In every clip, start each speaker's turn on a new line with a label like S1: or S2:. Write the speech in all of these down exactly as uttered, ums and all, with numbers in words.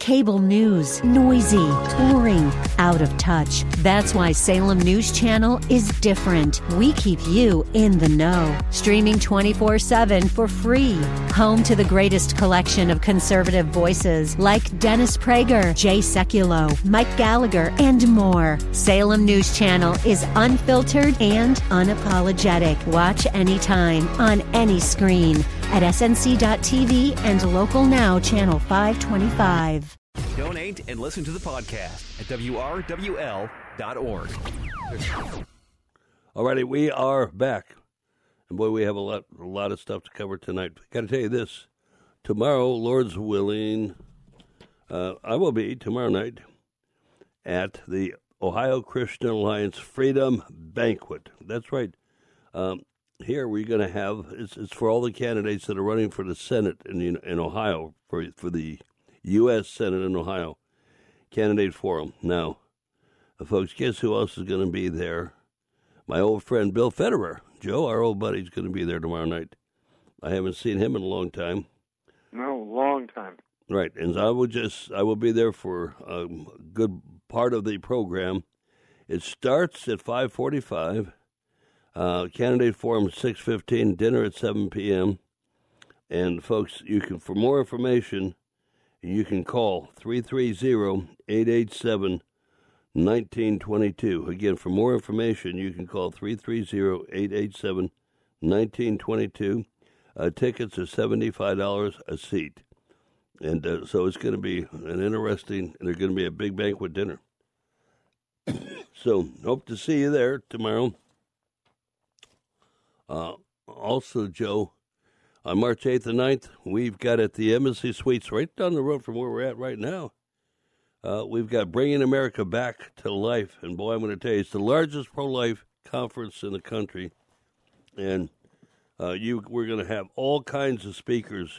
S1: Cable news, noisy, boring, out of touch. That's why Salem News Channel is different. We keep you in the know. Streaming twenty-four seven for free. Home to the greatest collection of conservative voices like Dennis Prager, Jay Sekulow, Mike Gallagher, and more. Salem News Channel is unfiltered and unapologetic. Watch anytime, on any screen, at S N C dot T V and Local Now Channel five twenty-five.
S2: Donate and listen to the podcast at W R W L dot org.
S3: All righty, we are back. And boy, we have a lot a lot of stuff to cover tonight. Got to tell you this. Tomorrow, Lord's willing, uh, I will be tomorrow night at the Ohio Christian Alliance Freedom Banquet. That's right. Um, here we're going to have, it's, it's for all the candidates that are running for the Senate in, in Ohio, for, for the U S Senate in Ohio, candidate forum. Now, uh, folks, guess who else is going to be there? My old friend Bill Federer. Joe, our old buddy, is going to be there tomorrow night. I haven't seen him in a long time.
S4: No, long time.
S3: Right, and I will just, I will be there for a good part of the program. It starts at five forty-five. Uh, candidate forum at six fifteen, dinner at seven p.m. And, folks, you can, for more information, you can call three three zero, eight eight seven, one nine two two. Again, for more information, you can call three three zero, eight eight seven, one nine two two. Uh, tickets are seventy-five dollars a seat. And uh, so it's going to be an interesting, and there's going to be a big banquet dinner. So hope to see you there tomorrow. Uh, also, Joe, on March eighth and ninth, we've got at the Embassy Suites, right down the road from where we're at right now, uh, we've got Bringing America Back to Life. And, boy, I'm going to tell you, it's the largest pro-life conference in the country. And uh, you, we're going to have all kinds of speakers.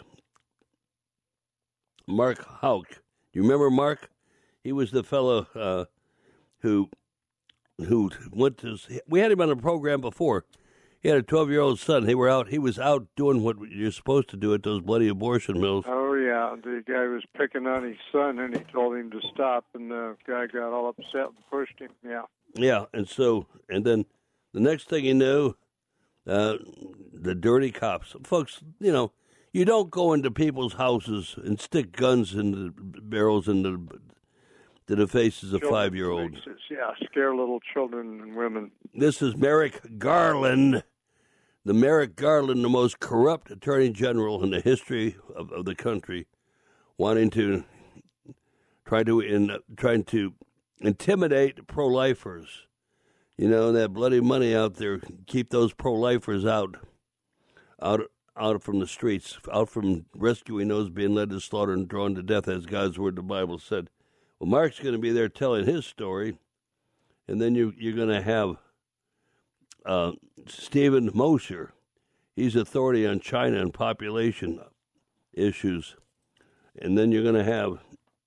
S3: Mark Houck. You remember Mark? He was the fellow uh, who who went to, we had him on a program before. He had a twelve-year-old son. They were out. He was out doing what you're supposed to do at those bloody abortion mills.
S4: Oh, yeah. The guy was picking on his son, and he told him to stop, and the guy got all upset and pushed him. Yeah.
S3: Yeah, and so, and then the next thing you know, uh, the dirty cops. Folks, you know, you don't go into people's houses and stick guns in the barrels in the, to the faces of
S4: Children
S3: five-year-olds.
S4: faces, Yeah, scare little children and women.
S3: This is Merrick Garland. The Merrick Garland, the most corrupt attorney general in the history of, of the country, wanting to try to in trying to intimidate pro-lifers. You know, that bloody money out there, keep those pro-lifers out, out, out from the streets, out from rescuing those being led to slaughter and drawn to death, as God's word, the Bible said. Well, Mark's going to be there telling his story, and then you, you're going to have Uh, Stephen Mosher. He's authority on China and population issues. And then you're going to have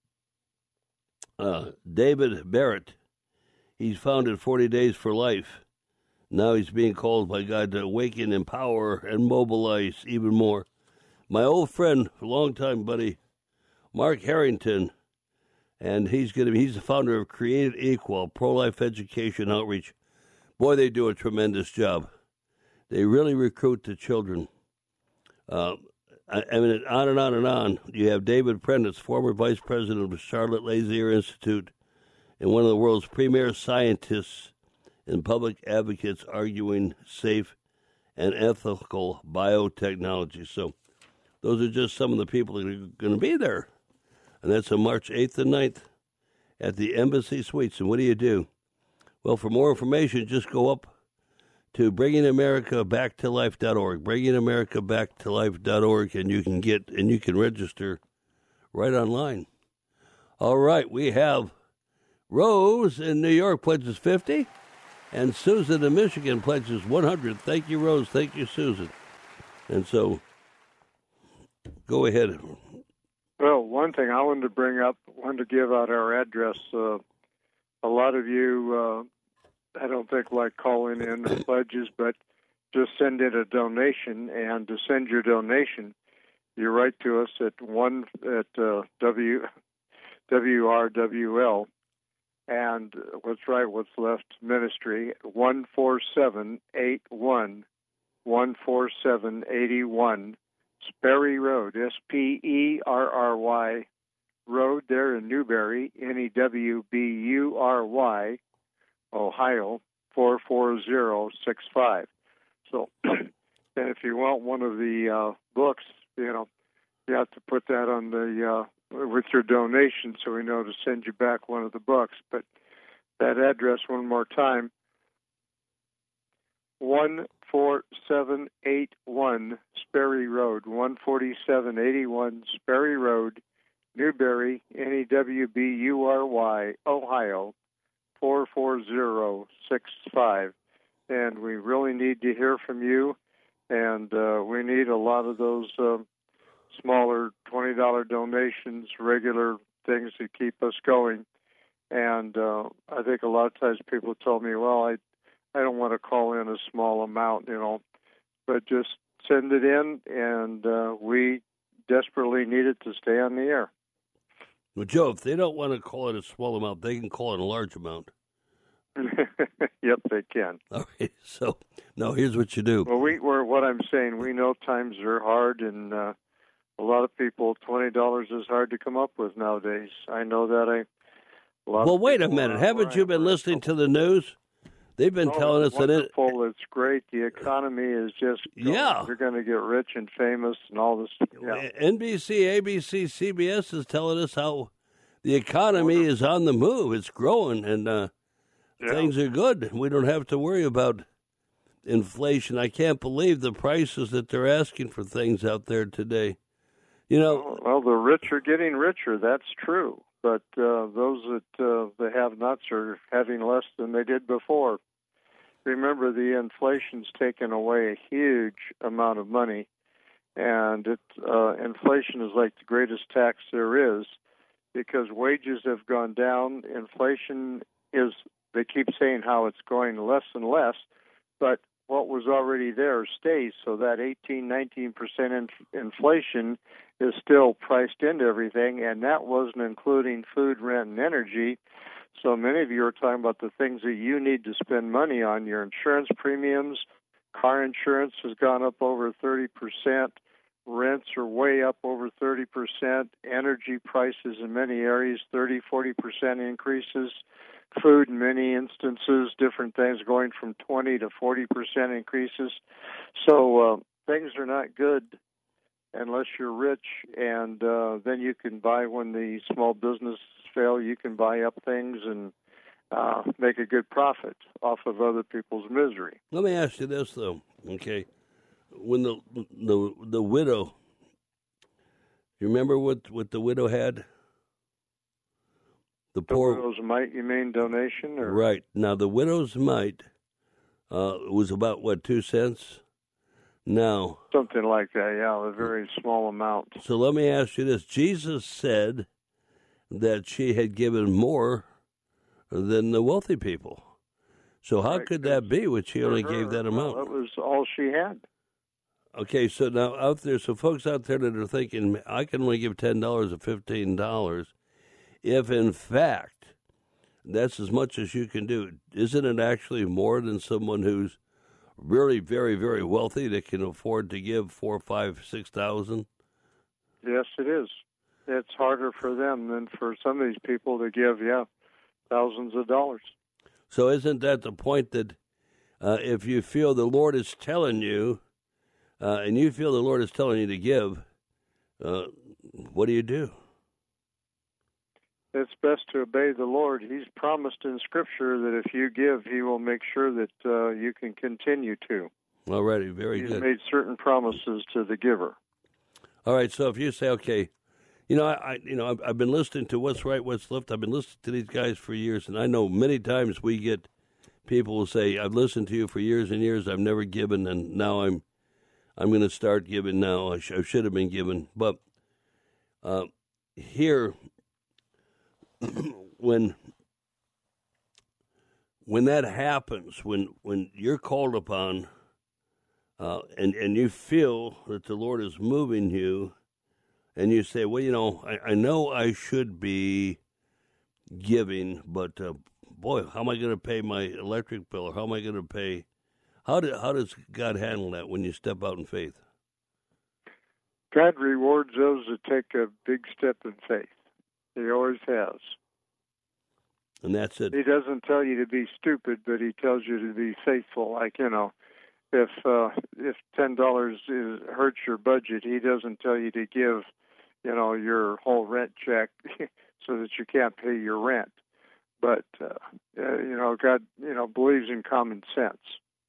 S3: uh, David Barrett. He's founded forty Days for Life. Now he's being called by God to awaken, empower, and mobilize even more. My old friend, longtime buddy, Mark Harrington, and he's going to be, he's the founder of Created Equal, pro-life education outreach. Boy, they do a tremendous job. They really recruit the children. Uh, I, I mean, on and on and on. You have David Prentice, former vice president of the Charlotte Lazier Institute, and one of the world's premier scientists and public advocates arguing safe and ethical biotechnology. So those are just some of the people that are going to be there. And that's on March eighth and ninth at the Embassy Suites. And what do you do? Well, for more information, just go up to bringing america back to life dot org, bringing america back to life dot org, and you can get and you can register right online. All right, we have Rose in New York pledges fifty, and Susan in Michigan pledges one hundred. Thank you, Rose. Thank you, Susan. And so, go ahead.
S4: Well, one thing I wanted to bring up, wanted to give out our address. Uh, a lot of you, uh, I don't think like calling in pledges, but just send in a donation. And to send your donation, you write to us at one at uh, W W R W L. And What's Right, What's Left Ministry, one four seven eight one, one four seven eight one, Sperry Road, S P E R R Y Road there in Newberry, N E W B U R Y, Ohio, four four zero six five. So, and if you want one of the uh, books, you know, you have to put that on the uh, with your donation, so we know to send you back one of the books. But that address one more time, one four seven eight one Sperry Road, one forty-seven eighty-one Sperry Road, Newberry, N E W B U R Y, Ohio, four four zero six five. And we really need to hear from you, and uh, we need a lot of those uh, smaller twenty dollar donations, regular things that keep us going. And uh, I think a lot of times people tell me, well, I I don't want to call in a small amount, you know, but just send it in, and uh, we desperately need it to stay on the air.
S3: Well, Joe, if they don't want to call it a small amount, they can call it a large amount.
S4: Yep, they can.
S3: All right. So, no, here's what you do.
S4: Well, we, we're, what I'm saying, we know times are hard, and uh, a lot of people, twenty dollars is hard to come up with nowadays. I know that. I. A lot
S3: Well,
S4: of
S3: wait a
S4: people
S3: minute.
S4: are
S3: Haven't you been listening to the news? They've been
S4: oh,
S3: telling us
S4: it's
S3: that it.
S4: wonderful. It's great. The economy is just going.
S3: Yeah.
S4: You're going to get rich and famous and all this. Yeah.
S3: N B C, A B C, C B S is telling us how the economy is on the move. It's growing, and uh,
S4: Yeah.
S3: things are good. We don't have to worry about inflation. I can't believe the prices that they're asking for things out there today. You know,
S4: Well, the rich are getting richer. That's true. But uh, those that uh, the have-nots are having less than they did before. Remember, the inflation's taken away a huge amount of money, and it, uh, inflation is like the greatest tax there is, because wages have gone down. Inflation is, they keep saying how it's going less and less, but what was already there stays. So that eighteen, nineteen percent in, inflation is still priced into everything, and that wasn't including food, rent, and energy. So many of you are talking about the things that you need to spend money on. Your insurance premiums, car insurance has gone up over thirty percent. Rents are way up over thirty percent. Energy prices in many areas, thirty, forty percent increases. Food, in many instances, different things going from twenty to forty percent increases. So uh, things are not good unless you're rich, and uh, then you can buy, when the small businesses fail, you can buy up things and uh, make a good profit off of other people's misery.
S3: let me ask you this, though, okay? When the the the widow, you remember what, what the widow had? The
S4: The
S3: poor
S4: widow's mite, you mean donation? Or?
S3: Right. Now, the widow's mite uh, was about, what, two cents? Now,
S4: Something like that, yeah, a very small amount.
S3: so let me ask you this. Jesus said that she had given more than the wealthy people. So how
S4: Right,
S3: could that be when she
S4: For
S3: only
S4: her,
S3: gave that amount?
S4: Well, that was all she had.
S3: Okay, so now out there, so folks out there that are thinking, I can only give ten dollars or fifteen dollars, if in fact that's as much as you can do, isn't it actually more than someone who's really very, very wealthy that can afford to give four, five, six thousand?
S4: Yes, it is. It's harder for them than for some of these people to give, yeah, thousands of dollars.
S3: So isn't that the point that uh, if you feel the Lord is telling you, uh, and you feel the Lord is telling you to give, uh, what do you do?
S4: It's best to obey the Lord. He's promised in Scripture that if you give, He will make sure that uh, you can continue to.
S3: All righty, very
S4: He's
S3: good.
S4: made certain promises to the giver.
S3: All right, so if you say, okay, you know, I, I you know, I've, I've been listening to What's Right, What's Left. I've been listening to these guys for years, and I know many times we get people will say, "I've listened to you for years and years. I've never given, and now I'm, I'm going to start giving now. I, sh- I should have been given." But uh, here, when when that happens, when when you're called upon, uh, and and you feel that the Lord is moving you, and you say, well, you know, I, I know I should be giving, but uh, boy, how am I going to pay my electric bill, or how am I going to pay? How do, how does God handle that when you step out in faith?
S4: God rewards those that take a big step in faith. He always has.
S3: And that's it.
S4: He doesn't tell you to be stupid, but he tells you to be faithful. Like, you know, if uh, if ten dollars is, hurts your budget, he doesn't tell you to give, you know, your whole rent check so that you can't pay your rent. But, uh, uh, you know, God, you know, believes in common sense.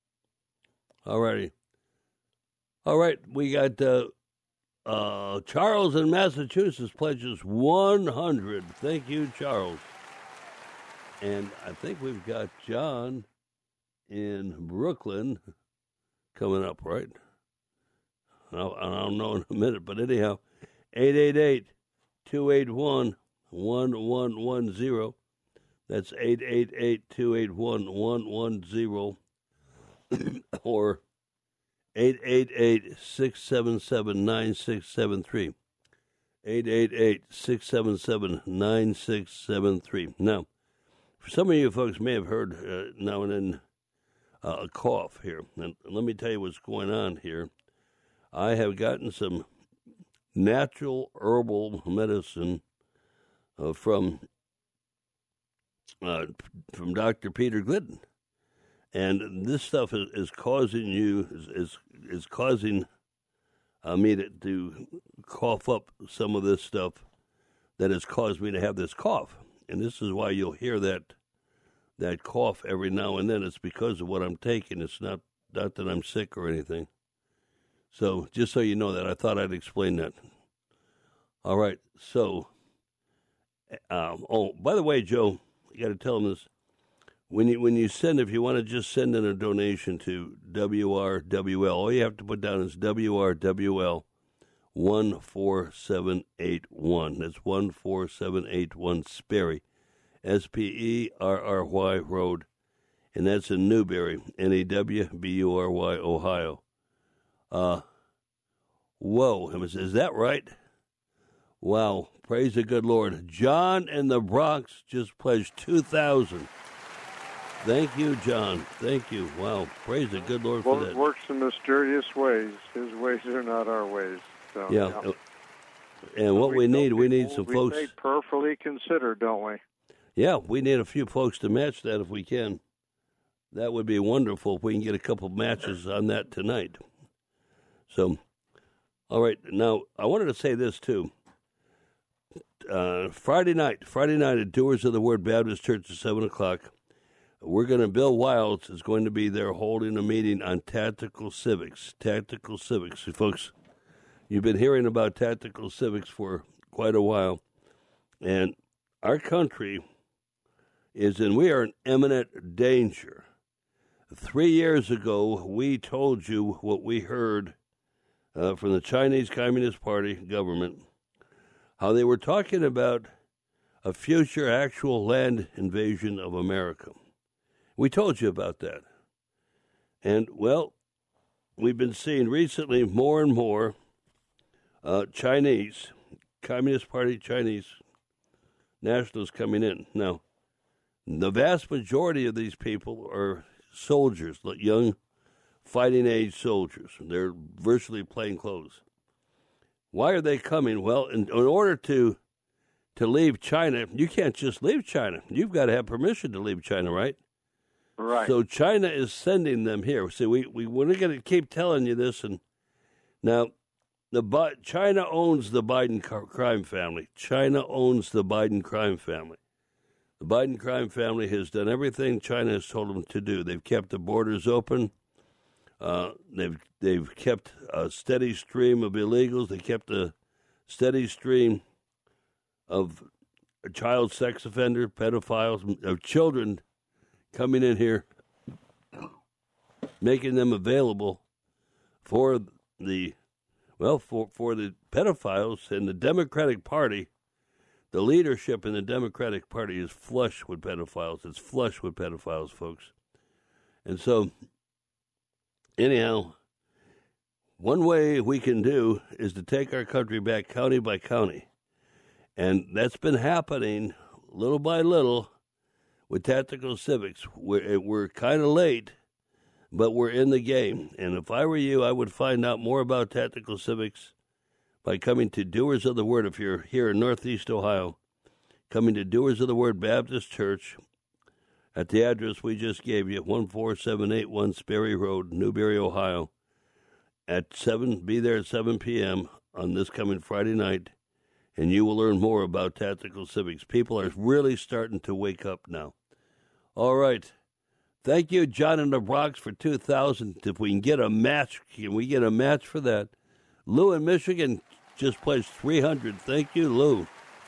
S3: All righty. All right, we got uh, uh, Charles in Massachusetts pledges one hundred. Thank you, Charles. And I think we've got John in Brooklyn coming up, right? I'll, I'll know in a minute, but anyhow, eight eight eight, two eight one, one one one zero. That's eight eight eight, two eight one, one one zero. Or eight eight eight, six seven seven, nine six seven three. eight eight eight, six seven seven, nine six seven three. Now, some of you folks may have heard uh, now and then uh, a cough here. And let me tell you what's going on here. I have gotten some natural herbal medicine uh, from uh, from Doctor Peter Glidden. And this stuff is, is causing you, is is, is causing uh, me to, to cough up some of this stuff that has caused me to have this cough. And this is why you'll hear that that cough every now and then. It's because of what I'm taking. It's not, not that I'm sick or anything. So just so you know that, I thought I'd explain that. All right. So, um, oh, by the way, Joe, you got to tell them this. When you when you send, if you want to just send in a donation to W R W L, all you have to put down is W R W L one four seven eight one. That's one four seven eight one Sperry, S P E R R Y Road, and that's in Newberry, N E W B U R Y, Ohio. Uh, whoa, is that right? Wow, praise the good Lord. John in the Bronx just pledged two thousand dollars. Thank you, John. Thank you. Wow, praise the good Lord for
S4: Lord
S3: that.
S4: Works in mysterious ways. His ways are not our ways. So,
S3: yeah.
S4: yeah.
S3: And what we, we need, we need some
S4: we
S3: folks.
S4: We prayerfully consider, don't we?
S3: Yeah, we need a few folks to match that if we can. That would be wonderful if we can get a couple matches on that tonight. So, all right. Now, I wanted to say this, too. Uh, Friday night, Friday night at Doers of the Word Baptist Church at seven o'clock, we're going to, Bill Wilds is going to be there holding a meeting on tactical civics. Tactical civics. Folks, you've been hearing about tactical civics for quite a while. And our country is in, we are in imminent danger. Three years ago, we told you what we heard uh, from the Chinese Communist Party government, how they were talking about a future actual land invasion of America. We told you about that. And, well, we've been seeing recently more and more uh, Chinese, Communist Party Chinese nationalists coming in. Now, the vast majority of these people are soldiers, young fighting-age soldiers. They're virtually plain clothes. Why are they coming? Well, in, in order to to leave China, you can't just leave China. You've got to have permission to leave China, right?
S4: Right.
S3: So China is sending them here. See, we, we, we're going to keep telling you this. And now, the China owns the Biden crime family. China owns the Biden crime family. The Biden crime family has done everything China has told them to do. They've kept the borders open. Uh, they've they've kept a steady stream of illegals. They kept a steady stream of child sex offender, pedophiles, of children coming in here, making them available for the, well, for, for the pedophiles. And the Democratic Party, the leadership in the Democratic Party is flush with pedophiles. It's flush with pedophiles, folks. And so, anyhow, One way we can do is to take our country back county by county. And that's been happening little by little with Tactical Civics. We're, we're kind of late, but we're in the game. And if I were you, I would find out more about Tactical Civics by coming to Doers of the Word. If you're here in Northeast Ohio, coming to Doers of the Word Baptist Church at the address we just gave you, one four seven eight one Sperry Road, Newberry, Ohio. At seven, be there at seven p.m. on this coming Friday night, and you will learn more about Tactical Civics. People are really starting to wake up now. All right. Thank you, John in the Bronx, for two thousand. If we can get a match, can we get a match for that? Lou in Michigan just pledged three hundred. Thank you, Lou.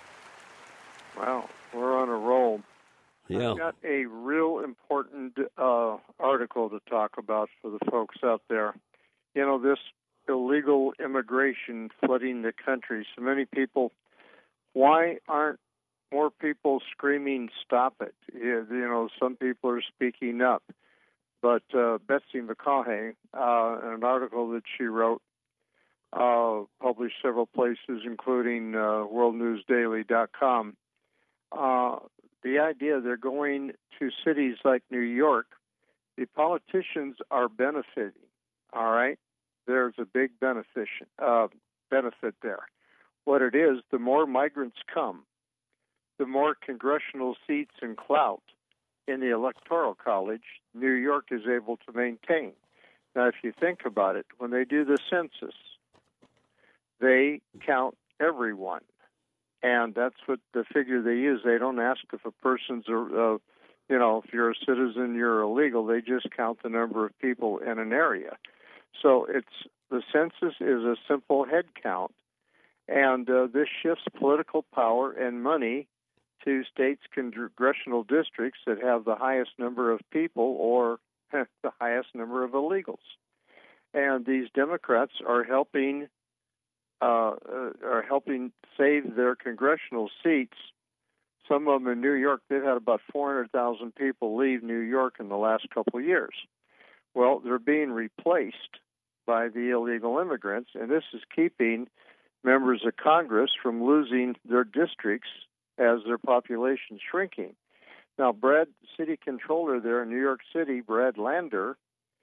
S4: Wow, we're on a roll.
S3: Yeah.
S4: I've got a real important uh, article to talk about for the folks out there. You know, this illegal immigration flooding the country. So many people, why aren't more people screaming, stop it? You know, some people are speaking up. But uh, Betsy McCaughey, uh, in an article that she wrote, uh, published several places, including uh, world news daily dot com, uh, the idea they're going to cities like New York, the politicians are benefiting. All right, there's a big benefit uh, benefit there. What it is, the more migrants come, the more congressional seats and clout in the Electoral College New York is able to maintain. Now, if you think about it, when they do the census, they count everyone, and that's what the figure they use. They don't ask if a person's a uh, you know, if you're a citizen, you're illegal. They just count the number of people in an area. So it's the census is a simple head count, and uh, this shifts political power and money to states' congressional districts that have the highest number of people or the highest number of illegals. And these Democrats are helping uh, uh, are helping save their congressional seats. Some of them in New York, they've had about four hundred thousand people leave New York in the last couple of years. Well, they're being replaced by the illegal immigrants, and this is keeping members of Congress from losing their districts as their population is shrinking. Now, Brad, city controller there in New York City, Brad Lander,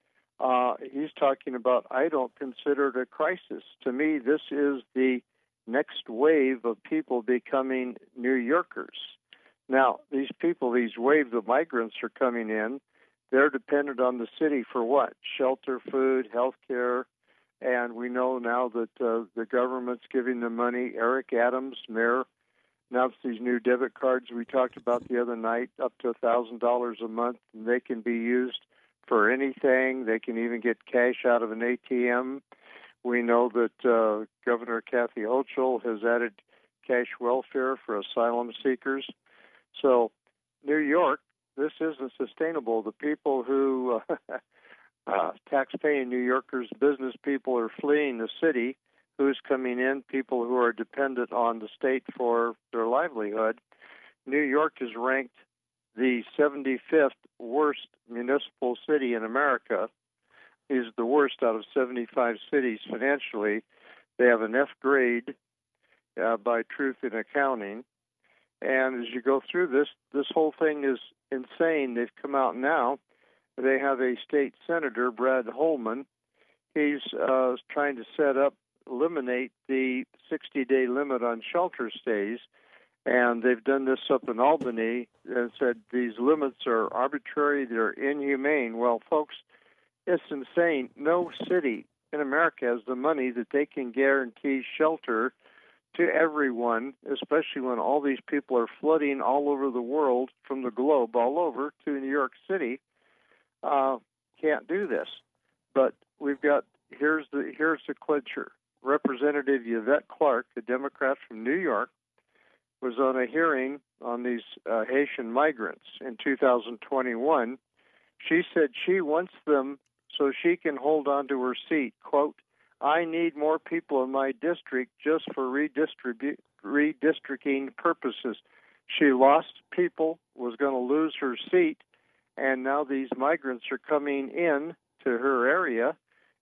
S4: uh, he's talking about, I don't consider it a crisis. To me, this is the next wave of people becoming New Yorkers. Now, these people, these waves of migrants are coming in. They're dependent on the city for what? Shelter, food, health care. And we know now that uh, the government's giving them money. Eric Adams, mayor, announced these new debit cards we talked about the other night, up to one thousand dollars a month. And they can be used for anything. They can even get cash out of an A T M. We know that uh, Governor Kathy Hochul has added cash welfare for asylum seekers. So New York, this isn't sustainable. The people who, uh, uh, tax-paying New Yorkers, business people are fleeing the city. Who's coming in? People who are dependent on the state for their livelihood. New York is ranked the seventy-fifth worst municipal city in America. Is the worst out of seventy-five cities financially. They have an F grade uh, by Truth in Accounting. And as you go through this, this whole thing is insane. They've come out now. They have a state senator, Brad Holman. He's uh, trying to set up, eliminate the sixty-day limit on shelter stays. And they've done this up in Albany and said these limits are arbitrary, they're inhumane. Well, folks, it's insane. No city in America has the money that they can guarantee shelter to everyone, especially when all these people are flooding all over the world from the globe, all over to New York City. Uh, can't do this. But we've got, here's the here's the clincher. Representative Yvette Clarke, the Democrat from New York, was on a hearing on these uh, Haitian migrants in two thousand twenty-one. She said she wants them so she can hold on to her seat. Quote, I need more people in my district just for redistribu- redistricting purposes. She lost people, was going to lose her seat, and now these migrants are coming in to her area,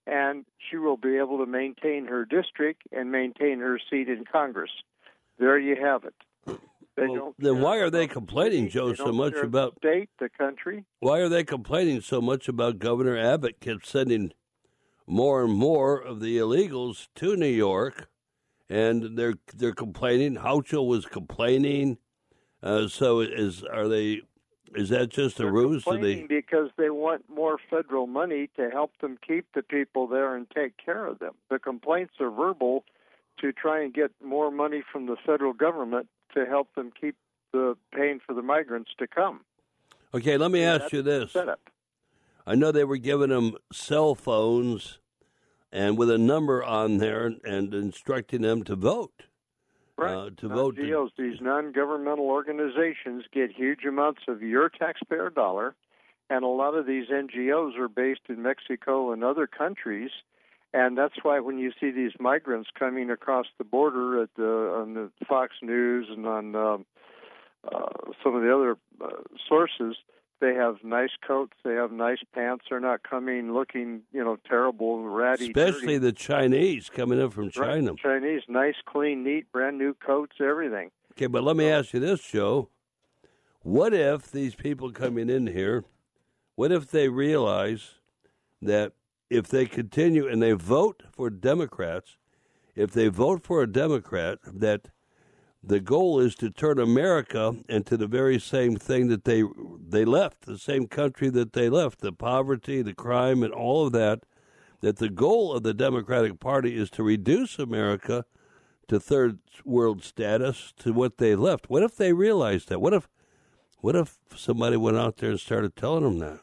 S4: and she will be able to maintain her district and maintain her seat in Congress. There you have it. They
S3: Well,
S4: don't
S3: then why are they
S4: the
S3: complaining,
S4: city.
S3: Joe,
S4: They
S3: so
S4: don't
S3: much
S4: care
S3: about
S4: the state, the country?
S3: Why are they complaining so much about Governor Abbott kept sending more and more of the illegals to New York, and they're they're complaining. Houchel was complaining. Uh, so is are they? Is that just a
S4: They're
S3: ruse? So
S4: complaining
S3: they
S4: because they want more federal money to help them keep the people there and take care of them. The complaints are verbal to try and get more money from the federal government to help them keep the paying for the migrants to come.
S3: okay? Let me
S4: And
S3: ask
S4: that's
S3: you this.
S4: the setup.
S3: I know they were giving them cell phones and with a number on there and instructing them to vote.
S4: Right.
S3: Uh, to
S4: N
S3: vote.
S4: G Os, these non-governmental organizations get huge amounts of your taxpayer dollar, and a lot of these N G Os are based in Mexico and other countries, and that's why when you see these migrants coming across the border at the, on the Fox News and on um, uh, some of the other uh, sources, they have nice coats, they have nice pants. They're not coming looking, you know, terrible, ratty,
S3: Especially
S4: dirty.
S3: the Chinese coming in from China.
S4: Right. Chinese, nice, clean, neat, brand new coats, everything.
S3: Okay, but let me ask you this, Joe. What if these people coming in here, what if they realize that if they continue and they vote for Democrats, if they vote for a Democrat, that the goal is to turn America into the very same thing that they they left, the same country that they left, the poverty, the crime, and all of that, that the goal of the Democratic Party is to reduce America to third world status, to what they left. What if they realized that? What if what if somebody went out there and started telling them that?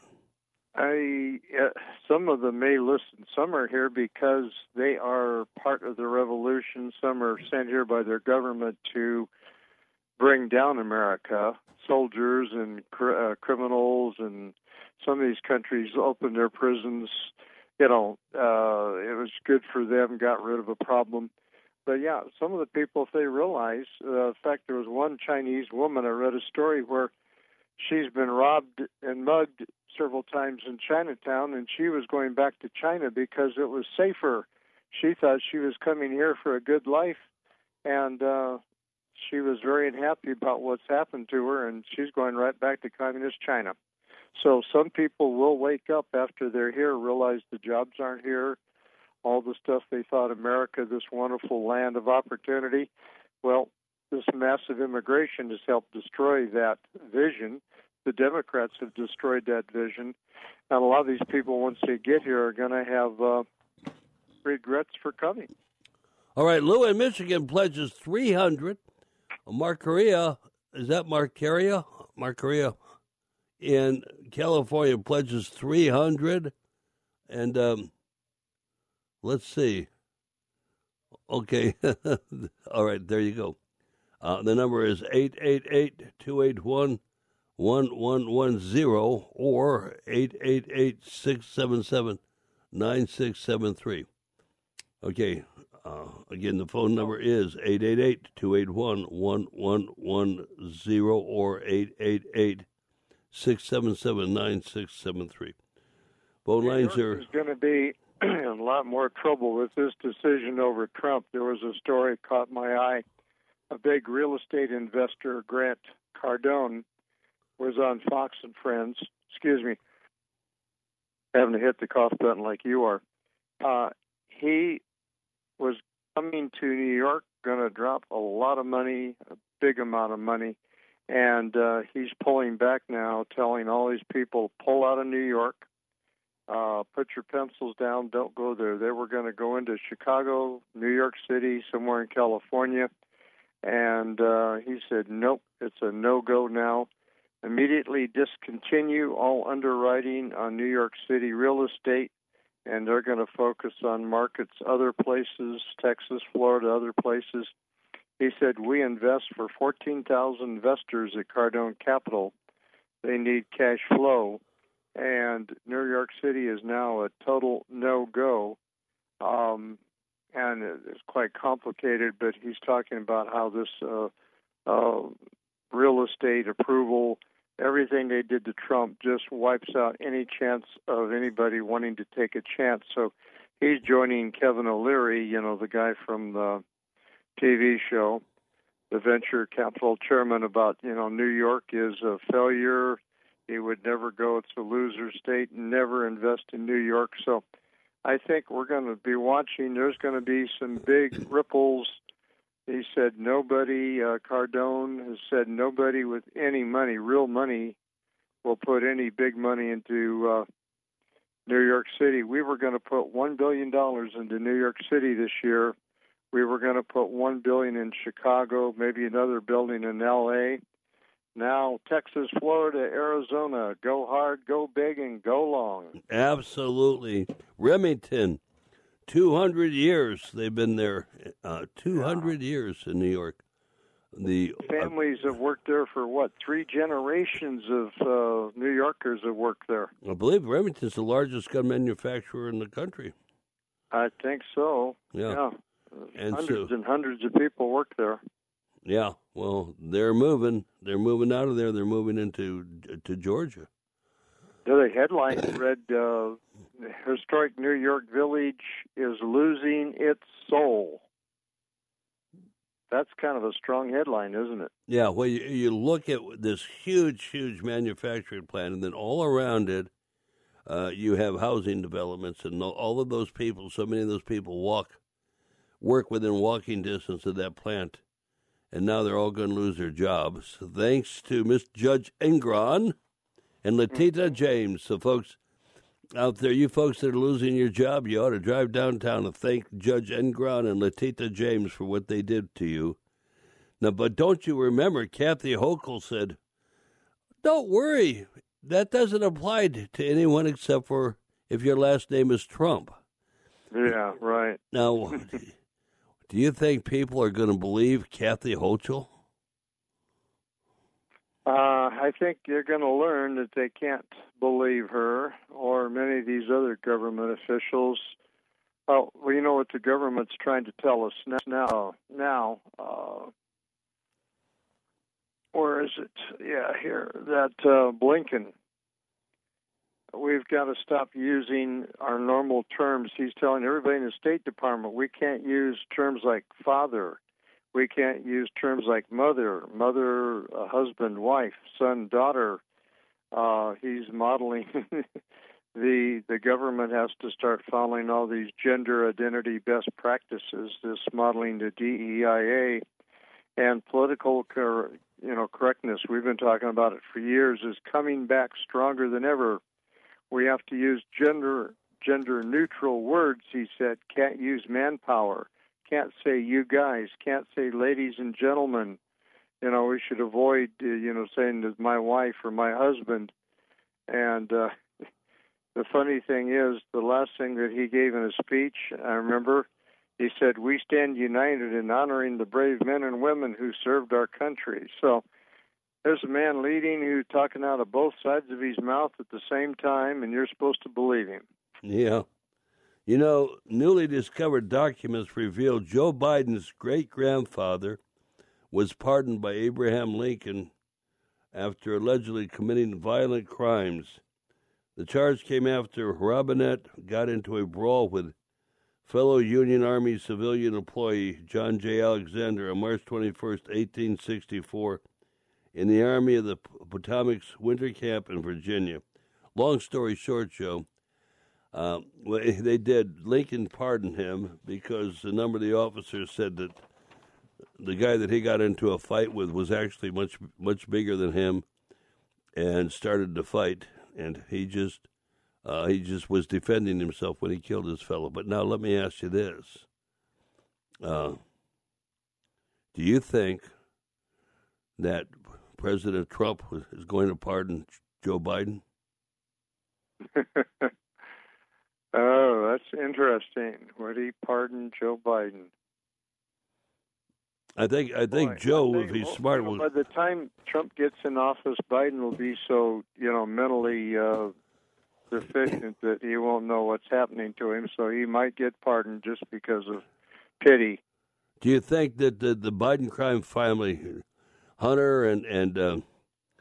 S4: I uh, some of them may listen. Some are here because they are part of the revolution. Some are sent here by their government to bring down America. Soldiers and cr- uh, criminals, and some of these countries opened their prisons. You know, uh, it was good for them. Got rid of a problem. But yeah, some of the people, if they realize, uh, in fact, there was one Chinese woman. I read a story where she's been robbed and mugged several times in Chinatown, and she was going back to China because it was safer. She thought she was coming here for a good life, and uh, she was very unhappy about what's happened to her, and she's going right back to communist China. So some people will wake up after they're here, realize the jobs aren't here, all the stuff they thought America, this wonderful land of opportunity. Well, this massive immigration has helped destroy that vision. The Democrats have destroyed that vision. And a lot of these people, once they get here, are going to have uh, regrets for coming.
S3: All right, Lou in Michigan pledges three hundred. Mark Correa, is that Mark Correa? Mark Correa in California pledges three hundred. And um, let's see. Okay. All right, there you go. Uh, the number is eight eight eight, two eight one, one one one zero or eight eight eight, six seven seven, nine six seven three. Okay, uh, again, the phone number is eight eight eight, two eight one, one one one zero or eight eight eight, six seven seven, nine six seven three. Phone lines are...
S4: There's going to be a lot more trouble with this decision over Trump. There was a story caught my eye. A big real estate investor, Grant Cardone, was on Fox and Friends. Excuse me, having to hit the cough button like you are. Uh, he was coming to New York, going to drop a lot of money, a big amount of money, and uh, he's pulling back now, telling all these people, pull out of New York, uh, put your pencils down, don't go there. They were going to go into Chicago, New York City, somewhere in California. And uh, he said, nope, it's a no-go now. Immediately discontinue all underwriting on New York City real estate, and they're going to focus on markets, other places, Texas, Florida, other places. He said, we invest for fourteen thousand investors at Cardone Capital. They need cash flow, and New York City is now a total no-go. Um And it's quite complicated, but he's talking about how this uh, uh, real estate approval, everything they did to Trump just wipes out any chance of anybody wanting to take a chance. So he's joining Kevin O'Leary, you know, the guy from the T V show, the venture capital chairman, about, you know, New York is a failure. He would never go. It's a loser state. Never invest in New York. So I think we're going to be watching. There's going to be some big ripples. He said nobody, uh, Cardone has said nobody with any money, real money, will put any big money into uh, New York City. We were going to put one billion dollars into New York City this year. We were going to put one billion dollars in Chicago, maybe another building in L A. Now, Texas, Florida, Arizona, go hard, go big, and go long.
S3: Absolutely. Remington, two hundred years they've been there. Uh, two hundred yeah. years in New York. The
S4: families uh, have worked there for, what, three generations of uh, New Yorkers have worked there.
S3: I believe Remington's the largest gun manufacturer in the country.
S4: I think so.
S3: Yeah.
S4: yeah.
S3: And
S4: hundreds
S3: so,
S4: and hundreds of people work there.
S3: Yeah, well, they're moving. They're moving out of there. They're moving into to Georgia.
S4: The headline read, uh, historic New York Village is losing its soul. That's kind of a strong headline, isn't it?
S3: Yeah, well, you, you look at this huge, huge manufacturing plant, and then all around it, uh, you have housing developments, and all of those people, so many of those people walk, work within walking distance of that plant. And now they're all going to lose their jobs, thanks to Miss Judge Engron and Letita James. So, folks out there, you folks that are losing your job, you ought to drive downtown and thank Judge Engron and Letita James for what they did to you. Now, but don't you remember, Kathy Hochul said, don't worry, that doesn't apply to anyone except for if your last name is Trump.
S4: Yeah, right.
S3: Now, do you think people are going to believe Kathy Hochul?
S4: Uh, I think they're going to learn that they can't believe her or many of these other government officials. Oh, well, you know what the government's trying to tell us now. Now, uh, where is it? Yeah, here. That uh, Blinken. We've got to stop using our normal terms. He's telling everybody in the State Department we can't use terms like father. We can't use terms like mother, mother, uh, husband, wife, son, daughter. Uh, he's modeling the the government has to start following all these gender identity best practices. This modeling the D E I A and political cor- you know correctness. We've been talking about it for years. Is coming back stronger than ever. We have to use gender gender neutral words, he said. Can't use manpower. Can't say you guys. Can't say ladies and gentlemen. You know, we should avoid, uh, you know, saying my wife or my husband. And uh, the funny thing is, the last thing that he gave in his speech, I remember, he said, we stand united in honoring the brave men and women who served our country. So there's a man leading who's talking out of both sides of his mouth at the same time, and you're supposed to believe him.
S3: Yeah. You know, newly discovered documents reveal Joe Biden's great-grandfather was pardoned by Abraham Lincoln after allegedly committing violent crimes. The charge came after Robinette got into a brawl with fellow Union Army civilian employee John J. Alexander on March twenty-first, eighteen sixty-four, in the Army of the Potomac's winter camp in Virginia. Long story short, Joe, uh, they did. Lincoln pardoned him because a number of the officers said that the guy that he got into a fight with was actually much, much bigger than him and started to fight. And he just uh, he just was defending himself when he killed his fellow. But now let me ask you this. Uh, do you think that President Trump is going to pardon Joe Biden?
S4: Oh, that's interesting. Would he pardon Joe Biden?
S3: I think I think Boy, Joe, I think, if he's
S4: well,
S3: smart,
S4: you know,
S3: will.
S4: By the time Trump gets in office, Biden will be so you know mentally uh, deficient that he won't know what's happening to him. So he might get pardoned just because of pity.
S3: Do you think that the, the Biden crime family, Hunter and and uh,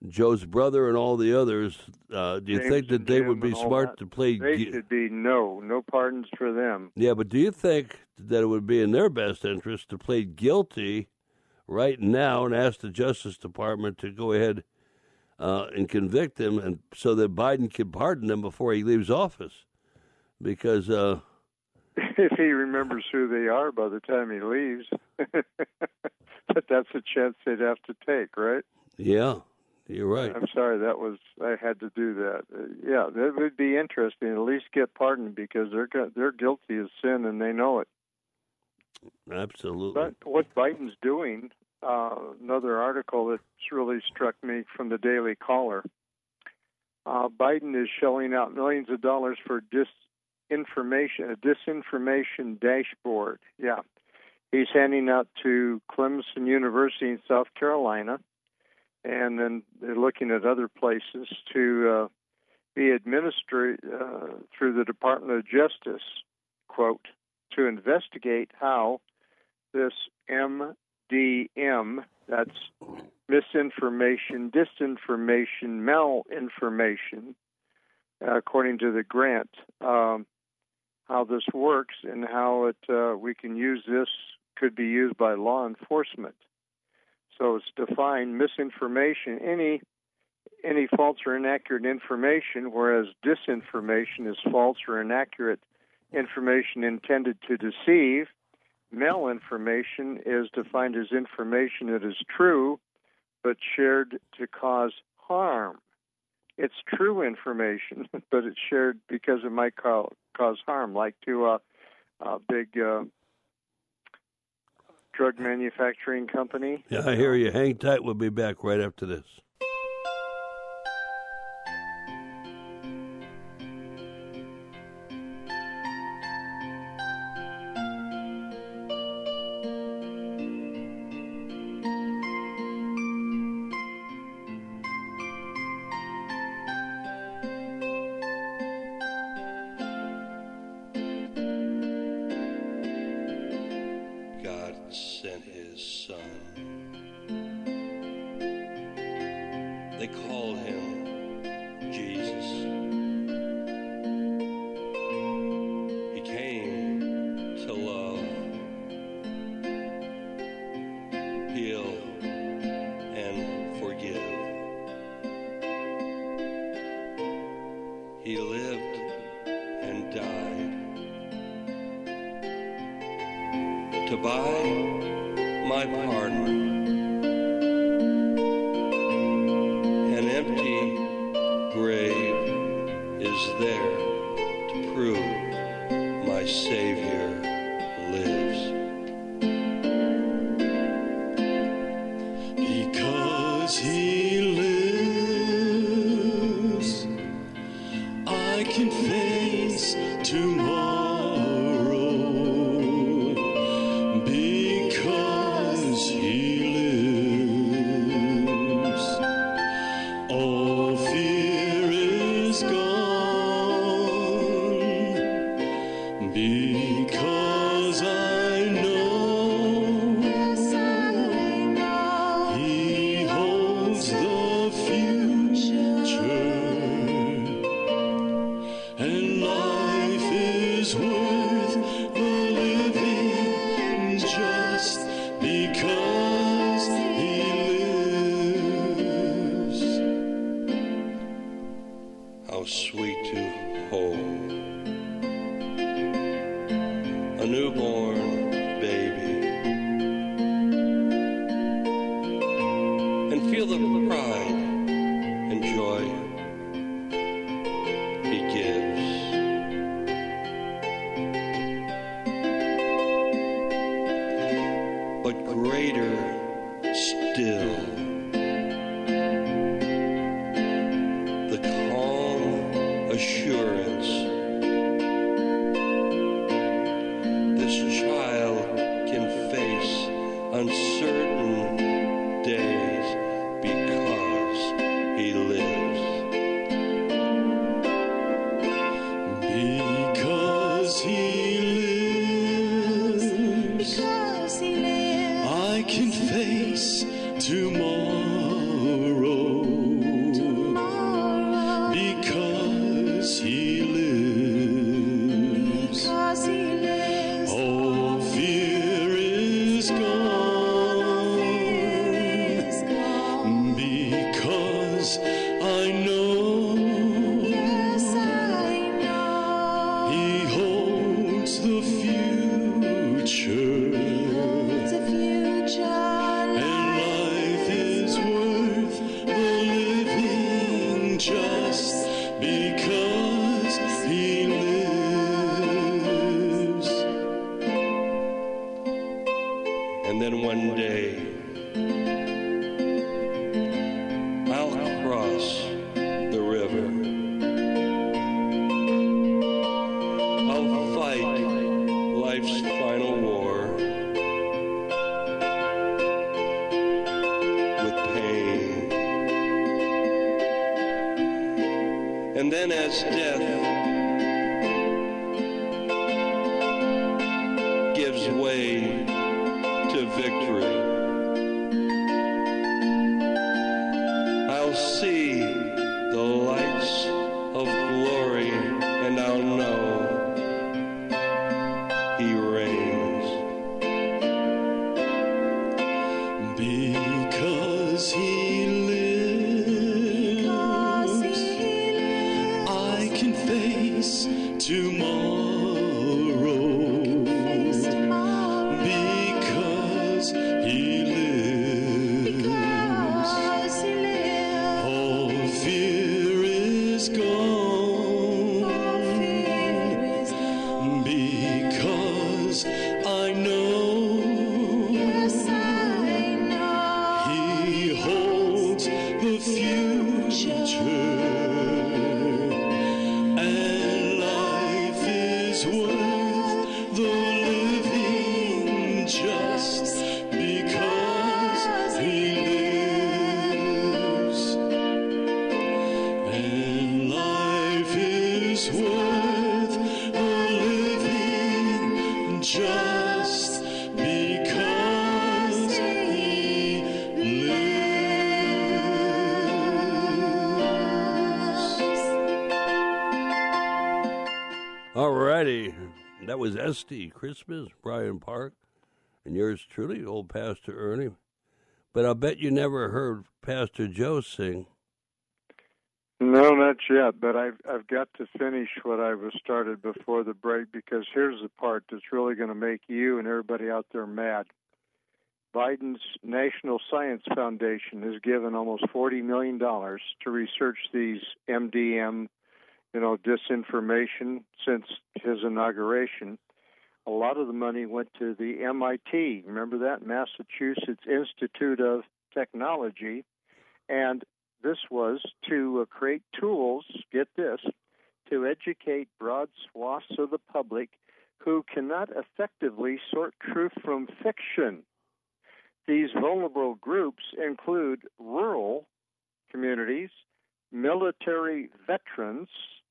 S3: Joe's brother and all the others, uh, do you
S4: James
S3: think that
S4: and
S3: they
S4: Jim
S3: would be
S4: and all
S3: smart
S4: that.
S3: to plead?
S4: They
S3: gui-
S4: should be no, no pardons for them.
S3: Yeah, but do you think that it would be in their best interest to plead guilty right now and ask the Justice Department to go ahead uh, and convict him, and so that Biden can pardon him before he leaves office? Because uh,
S4: If he remembers who they are by the time he leaves. But that's a chance they'd have to take, right?
S3: yeah, you're right.
S4: I'm sorry, that was I had to do that. Uh, yeah, that would be interesting. At least get pardoned because they're go- they're guilty of sin and they know it.
S3: Absolutely.
S4: But what Biden's doing, uh, another article that's really struck me from the Daily Caller. Uh, Biden is shelling out millions of dollars for disinformation, a disinformation dashboard. Yeah, he's handing out to Clemson University in South Carolina, and then they're looking at other places to uh, be administered uh, through the Department of Justice, quote, to investigate how this M D M, that's misinformation, disinformation, malinformation, uh, according to the grant, um, how this works and how it uh, we can use this, could be used by law enforcement. So it's defined misinformation, any any false or inaccurate information, whereas disinformation is false or inaccurate information intended to deceive. Malinformation is defined as information that is true but shared to cause harm. It's true information, but it's shared because it might ca- cause harm, like to a, a big uh, drug manufacturing company.
S3: Yeah, I hear you. Hang tight. We'll be back right after this. God sent his son. They called him Jesus. He came to love, heal, and forgive. He lived and died to buy my pardon. An empty grave is there to prove my Savior lives.
S5: Because he lives, I can face tomorrow. Because he lives, all fear is gone. Because I know, he holds the future, and life is worth the living just because he lives.
S3: How sweet to hold a newborn baby and feel the pride and joy he gives. But greater still, the calm assurance this
S5: And then as death gives way to victory, I'll see the lights of glory, and I'll know He reigns. Because He lives, I can face tomorrow. Because He lives, all fear is gone. Because I know He holds the future, and life is worth the living just because He lives. And life is worth the living just because He lives.
S3: All righty. That was Esty Christmas, Brian Park, and yours truly, old Pastor Ernie. But I'll bet you never heard Pastor Joe sing.
S4: No, not yet, but I've I've got to finish what I was started before the break, because here's the part that's really going to make you and everybody out there mad. Biden's National Science Foundation has given almost forty million dollars to research these M D M, you know, disinformation since his inauguration. A lot of the money went to the M I T, remember that, Massachusetts Institute of Technology, and this was to uh, create tools, get this, to educate broad swaths of the public who cannot effectively sort truth from fiction. These vulnerable groups include rural communities, military veterans,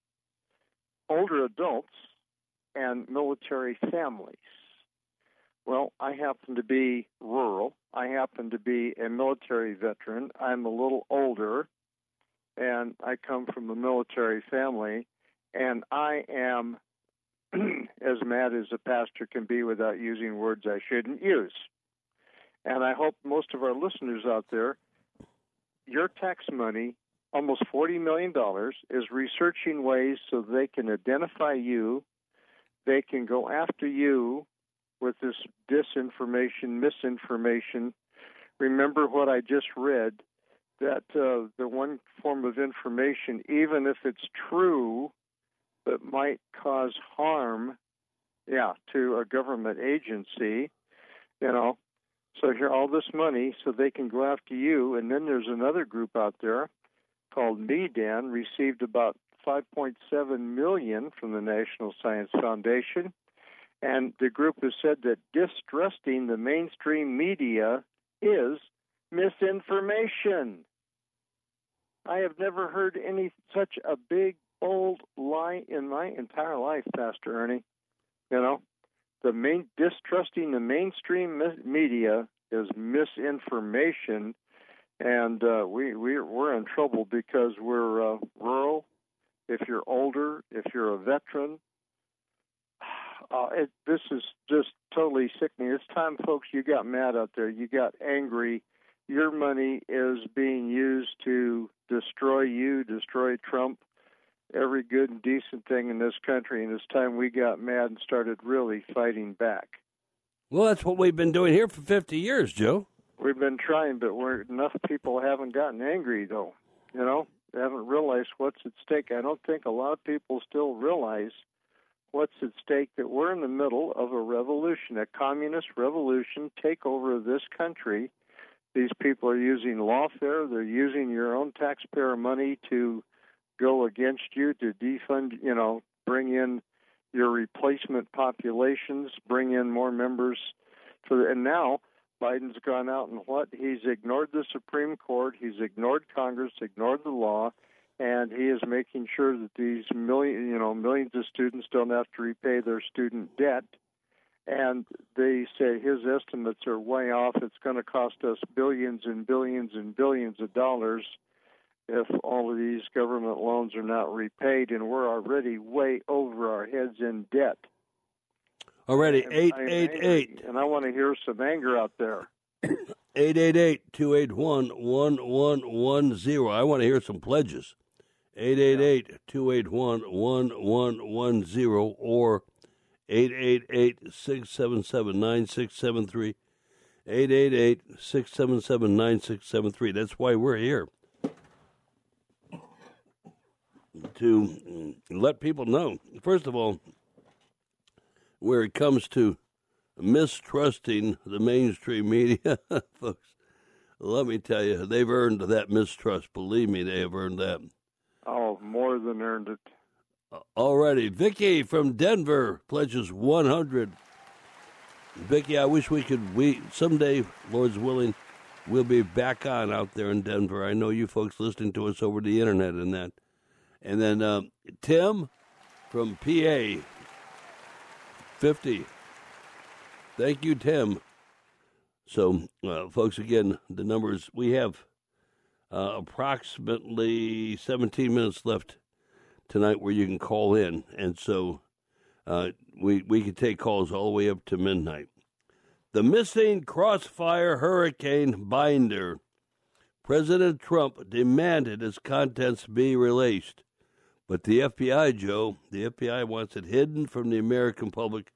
S4: older adults, and military families. Well, I happen to be rural. I happen to be a military veteran. I'm a little older, and I come from a military family, and I am as mad as a pastor can be without using words I shouldn't use. And I hope most of our listeners out there, your tax money, almost forty million dollars, is researching ways so they can identify you, they can go after you with this disinformation, misinformation. Remember what I just read, that uh, the one form of information, even if it's true, but might cause harm, yeah, to a government agency, you know. So here, all this money so they can go after you. And then there's another group out there called MEDAN, received about five point seven million dollars from the National Science Foundation. And the group has said that distrusting the mainstream media is misinformation. I have never heard any such a big, bold lie in my entire life, Pastor Ernie. You know, the main distrusting the mainstream media is misinformation, and uh, we we're, we're in trouble because we're uh, rural. If you're older, if you're a veteran. Uh, it, this is just totally sickening. It's time, folks, you got mad out there. You got angry. Your money is being used to destroy you, destroy Trump, every good and decent thing in this country. And it's time we got mad and started really fighting back.
S3: Well, that's what we've been doing here for fifty years, Joe.
S4: We've been trying, but we're, enough people haven't gotten angry, though. You know, they haven't realized what's at stake. I don't think a lot of people still realize what's at stake, that we're in the middle of a revolution, a communist revolution, takeover of this country. These people are using lawfare. They're using your own taxpayer money to go against you, to defund, you know, bring in your replacement populations, bring in more members. For the, and now Biden's gone out and what? He's ignored the Supreme Court. He's ignored Congress, ignored the law, and he is making sure that these million, you know, millions of students don't have to repay their student debt. And they say his estimates are way off. It's going to cost us billions and billions and billions of dollars if all of these government loans are not repaid, and we're already way over our heads in debt.
S3: Already,
S4: And
S3: eight
S4: I'm
S3: eight
S4: angry,
S3: eight.
S4: And I want to hear some anger out there.
S3: eight eight eight, two eight one, one one one zero. I want to hear some pledges. eight eight eight, two eight one, one one one zero or eight eight eight, six seven seven, nine six seven three. eight eight eight, six seven seven, nine six seven three. That's why we're here. To let people know, first of all, where it comes to mistrusting the mainstream media, folks, let me tell you, they've earned that mistrust. Believe me, they have earned that.
S4: Oh, more than earned it.
S3: Alrighty, Vicky from Denver pledges one hundred. Vicky, I wish we could, we someday, Lord's willing, we'll be back on out there in Denver. I know you folks listening to us over the internet and that. And then uh, Tim from P A, fifty. Thank you, Tim. So, uh, folks, again, the numbers, we have uh, approximately seventeen minutes left tonight where you can call in. And so uh, we, we can take calls all the way up to midnight. The missing Crossfire hurricane binder. President Trump demanded its contents be released. But the F B I, Joe, the F B I wants it hidden from the American public,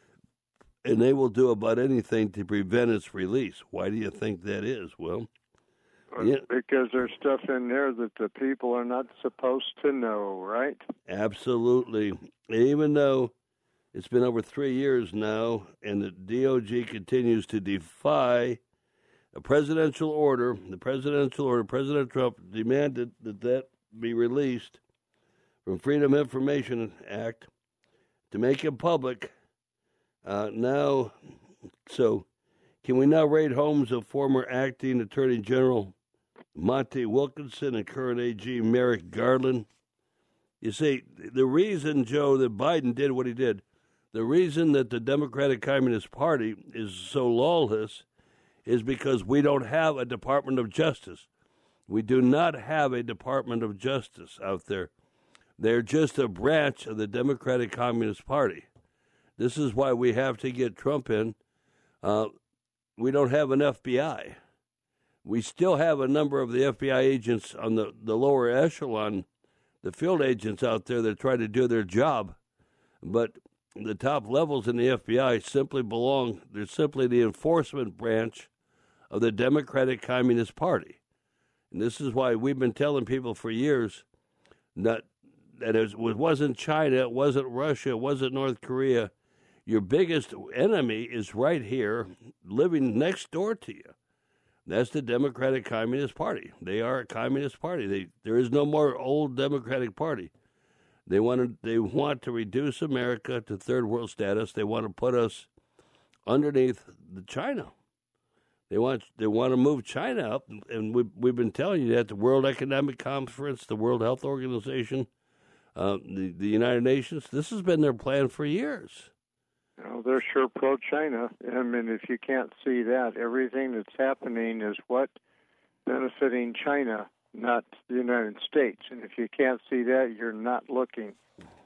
S3: and they will do about anything to prevent its release. Why do you think that is? Well, yeah.
S4: Because there's stuff in there that the people are not supposed to know, right?
S3: Absolutely. Even though it's been over three years now, and the D O J continues to defy a presidential order, the presidential order, President Trump demanded that that be released from Freedom of Information Act to make it public. Uh, now, so can we now raid homes of former acting Attorney General Monty Wilkinson and current A G Merrick Garland? You see, the reason, Joe, that Biden did what he did, the reason that the Democratic Communist Party is so lawless is because we don't have a Department of Justice. We do not have a Department of Justice out there. They're just a branch of the Democratic Communist Party. This is why we have to get Trump in. Uh, we don't have an F B I. We still have a number of the F B I agents on the, the lower echelon, the field agents out there that try to do their job. But the top levels in the F B I simply belong, they're simply the enforcement branch of the Democratic Communist Party. And this is why we've been telling people for years that that it wasn't China, it wasn't Russia, it wasn't North Korea. Your biggest enemy is right here, living next door to you. That's the Democratic Communist Party. They are a communist party. They, there is no more old Democratic Party. They want to, they want to reduce America to third world status. They want to put us underneath the China. They want they want to move China up, and we've, we've been telling you that the World Economic Conference, the World Health Organization, uh, the, the United Nations, this has been their plan for years.
S4: You know, they're sure pro-China. I mean, if you can't see that, everything that's happening is what? Benefiting China, not the United States. And if you can't see that, you're not looking.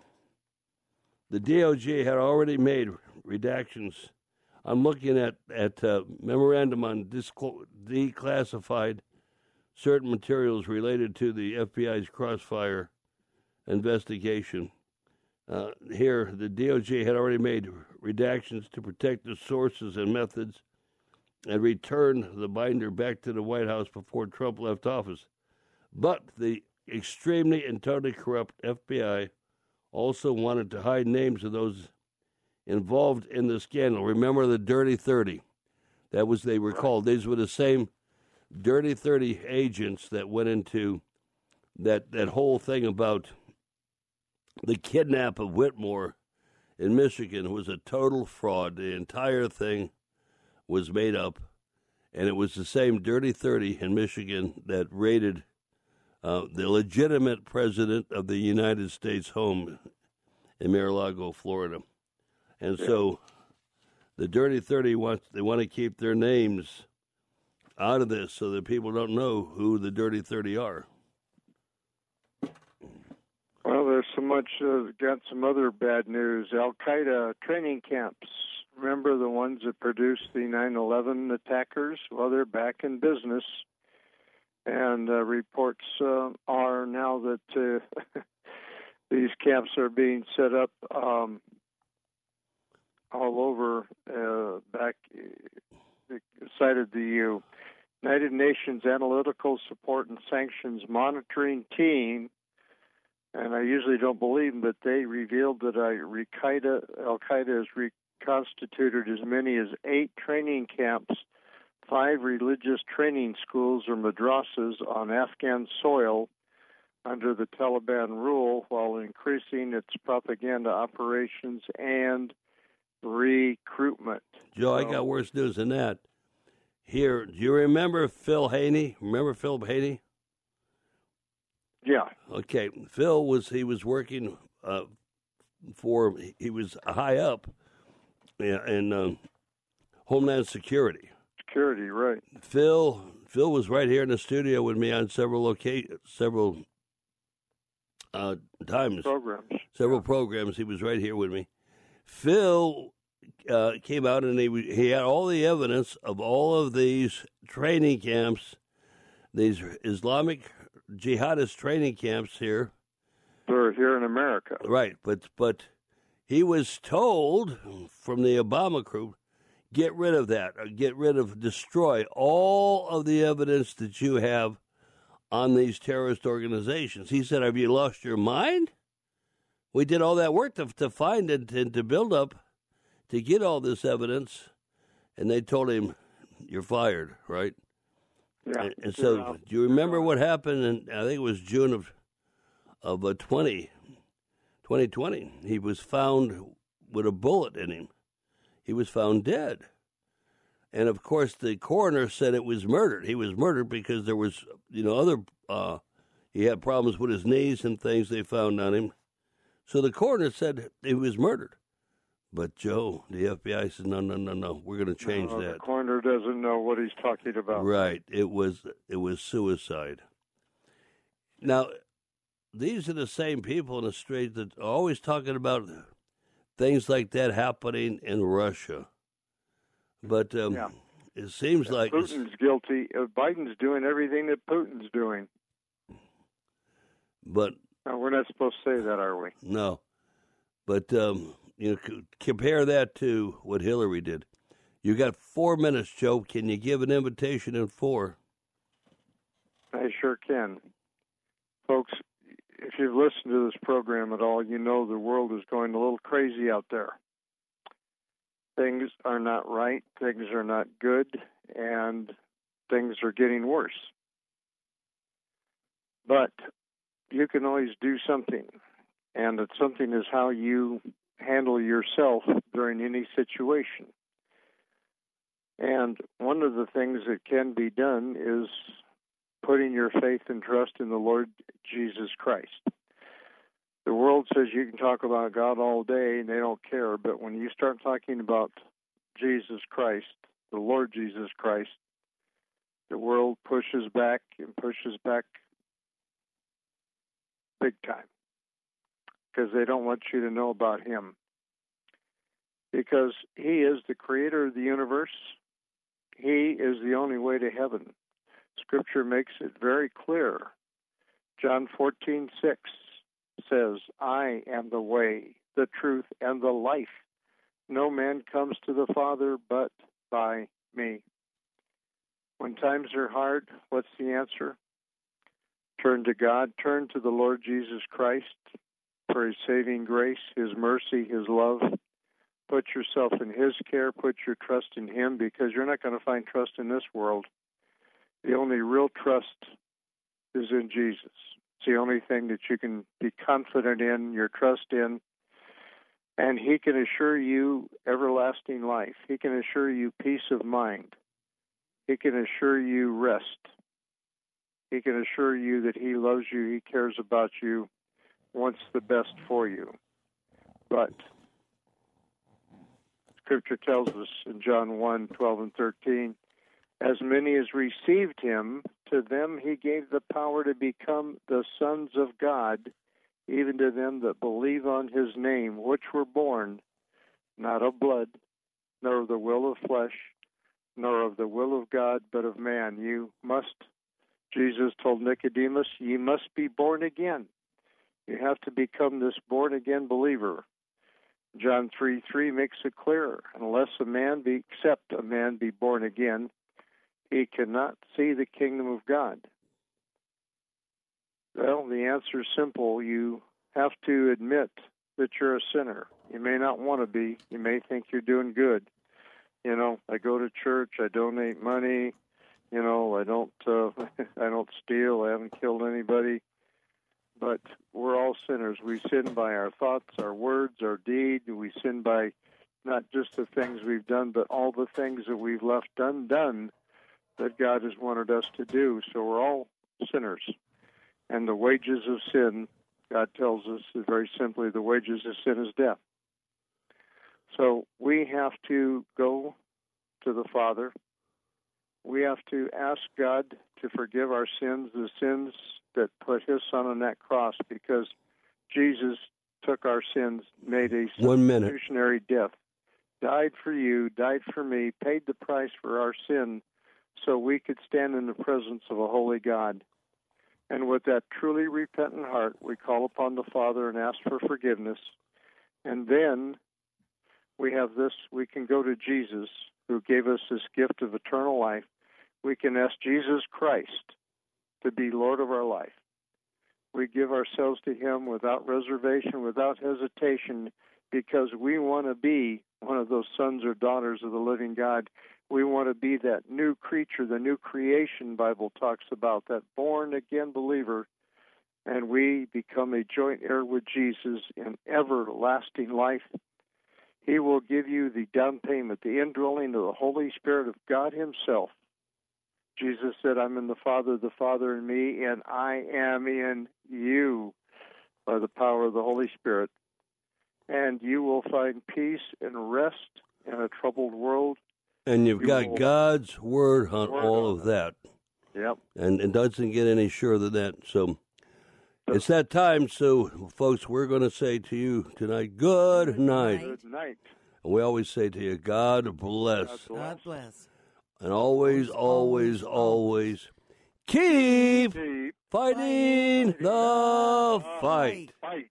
S3: The D O J had already made redactions. I'm looking at, at uh, memorandum on disclo- declassified certain materials related to the F B I's Crossfire investigation. Uh, here, the D O J had already made redactions to protect the sources and methods and return the binder back to the White House before Trump left office. But the extremely and totally corrupt F B I also wanted to hide names of those involved in the scandal. Remember the Dirty thirty? That was, they were called. These were the same Dirty thirty agents that went into that, that whole thing about the kidnap of Whitmore in Michigan was a total fraud. The entire thing was made up, and it was the same Dirty thirty in Michigan that raided uh, the legitimate president of the United States home in Mar-a-Lago, Florida. And yeah. so the Dirty thirty wants, they want to keep their names out of this so that people don't know who the Dirty thirty are.
S4: Well, there's so much, uh, got some other bad news. Al-Qaeda training camps. Remember the ones that produced the nine eleven attackers? Well, they're back in business. And uh, reports uh, are now that uh, these camps are being set up um, all over. Uh, back, uh, cited the United Nations Analytical Support and Sanctions Monitoring Team, and I usually don't believe them, but they revealed that Al-Qaeda, Al-Qaeda has reconstituted as many as eight training camps, five religious training schools or madrasas on Afghan soil under the Taliban rule, while increasing its propaganda operations and recruitment.
S3: Joe, so, I got worse news than that. Here, do you remember Phil Haney? Remember Phil Haney?
S4: Yeah.
S3: Okay, Phil was he was working uh, for he was high up in, in uh, Homeland Security.
S4: Security, right?
S3: Phil Phil was right here in the studio with me on several loca- several uh, times.
S4: Programs.
S3: Several yeah. programs. He was right here with me. Phil uh, came out and he he had all the evidence of all of these training camps, these Islamic jihadist training camps here.
S4: They're here in America.
S3: Right, but but he was told from the Obama crew, get rid of that, or get rid of, destroy all of the evidence that you have on these terrorist organizations. He said, have you lost your mind? We did all that work to, to find it and to build up, to get all this evidence, and they told him, you're fired, right?
S4: Yeah.
S3: And, and so, yeah. do you remember what happened in, I think it was June of of uh, twenty twenty? He was found with a bullet in him. He was found dead. And, of course, the coroner said it was murdered. He was murdered because there was, you know, other, uh, he had problems with his knees and things they found on him. So the coroner said he was murdered. But, Joe, the F B I said, no, no, no, no, we're going to change
S4: no,
S3: that.
S4: The coroner doesn't know what he's talking about.
S3: Right. It was it was suicide. Now, these are the same people in the street that are always talking about things like that happening in Russia. But um, yeah. it seems
S4: yeah,
S3: like...
S4: Putin's guilty. Uh, Biden's doing everything that Putin's doing.
S3: But...
S4: No, we're not supposed to say that, are we?
S3: No. But... Um, You know, compare that to what Hillary did. You got four minutes, Joe. Can you give an invitation in four?
S4: I sure can. Folks, if you've listened to this program at all, you know the world is going a little crazy out there. Things are not right, things are not good, and things are getting worse. But you can always do something, and that something is how you handle yourself during any situation. And one of the things that can be done is putting your faith and trust in the Lord Jesus Christ. The world says you can talk about God all day and they don't care, but when you start talking about Jesus Christ, the Lord Jesus Christ, the world pushes back and pushes back big time, because they don't want you to know about him. Because he is the creator of the universe. He is the only way to heaven. Scripture makes it very clear. John fourteen six says, I am the way, the truth, and the life. No man comes to the Father but by me. When times are hard, what's the answer? Turn to God. Turn to the Lord Jesus Christ for his saving grace, his mercy, his love. Put yourself in his care. Put your trust in him, because you're not going to find trust in this world. The only real trust is in Jesus. It's the only thing that you can be confident in, your trust in. And he can assure you everlasting life. He can assure you peace of mind. He can assure you rest. he can assure you that he loves you, he cares about you, wants the best for you. But Scripture tells us in John one, twelve and thirteen, as many as received him, to them he gave the power to become the sons of God, even to them that believe on his name, which were born not of blood, nor of the will of flesh, nor of the will of God, but of man. You must, Jesus told Nicodemus, ye must be born again. You have to become this born-again believer. John three three makes it clear, unless a man be, except a man be born again, he cannot see the kingdom of God. Well, the answer is simple. You have to admit that you're a sinner. You may not want to be. You may think you're doing good. You know, I go to church. I donate money. You know, I don't. Uh, I don't steal. I haven't killed anybody. But we're all sinners. We sin by our thoughts, our words, our deed. We sin by not just the things we've done, but all the things that we've left undone that God has wanted us to do. So we're all sinners. And the wages of sin, God tells us very simply, the wages of sin is death. So we have to go to the Father. We have to ask God to forgive our sins, the sins that put his son on that cross, because Jesus took our sins, made a substitutionary death, died for you, died for me, paid the price for our sin so we could stand in the presence of a holy God. And with that truly repentant heart, we call upon the Father and ask for forgiveness. And then we have this, we can go to Jesus, who gave us this gift of eternal life. We can ask Jesus Christ to be Lord of our life. We give ourselves to him without reservation, without hesitation, because we want to be one of those sons or daughters of the living God. We want to be that new creature, the new creation Bible talks about, that born-again believer, and we become a joint heir with Jesus in everlasting life. He will give you the down payment, the indwelling of the Holy Spirit of God himself. Jesus said, I'm in the Father, the Father in me, and I am in you by the power of the Holy Spirit. And you will find peace and rest in a troubled world.
S3: And you've
S4: you
S3: got God's word on
S4: word
S3: all
S4: on
S3: of that.
S4: Yep.
S3: And it doesn't get any surer than that. So it's that time. So, folks, we're going to say to you tonight, good night.
S4: Good night.
S3: And we always say to you, God bless.
S4: God bless.
S6: God bless.
S3: And always, always, always keep
S4: Keep
S3: fighting the fight.
S4: fight.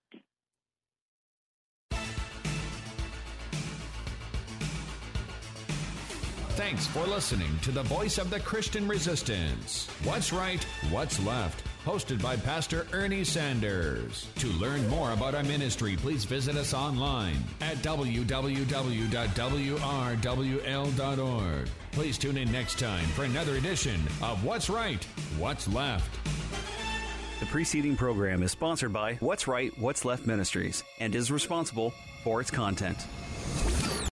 S7: Thanks for listening to the Voice of the Christian Resistance. What's Right, What's Left? Hosted by Pastor Ernie Sanders. To learn more about our ministry, please visit us online at w w w dot w r w l dot org. Please tune in next time for another edition of What's Right, What's Left.
S2: The preceding program is sponsored by What's Right, What's Left Ministries and is responsible for its content.